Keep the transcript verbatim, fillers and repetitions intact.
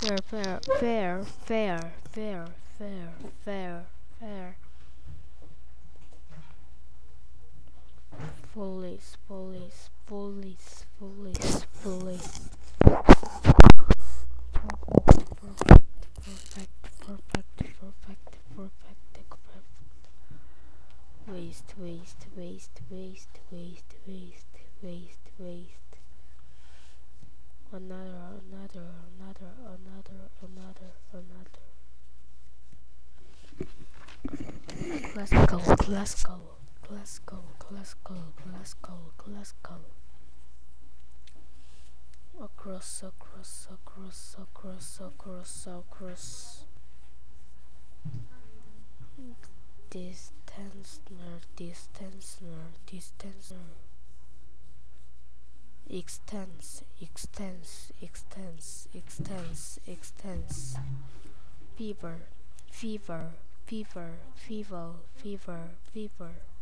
Fair, fair, fair, fair, fair, fair, fair, fair. Police, police, police, police, police. Perfect, perfect, perfect, perfect, perfect, perfect. Waste, waste, waste, waste, waste, waste, waste, waste. Another, another, another, another, another, another. Classical, classical, classical, classical, classical, classical. Across, across, across, across, across, across. Distancener, distancener, distancener. Extends, extends, extends, extends, extends. Fever, fever, fever, fever, fever, fever.